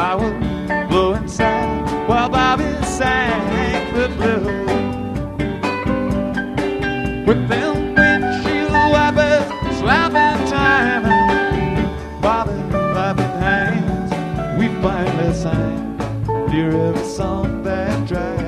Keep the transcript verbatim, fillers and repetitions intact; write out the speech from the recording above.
I was blowing sad while Bobby sang the blues. With them windshield wipers slapping time and Bobby clapping hands, we finally sang, dear, every song that drives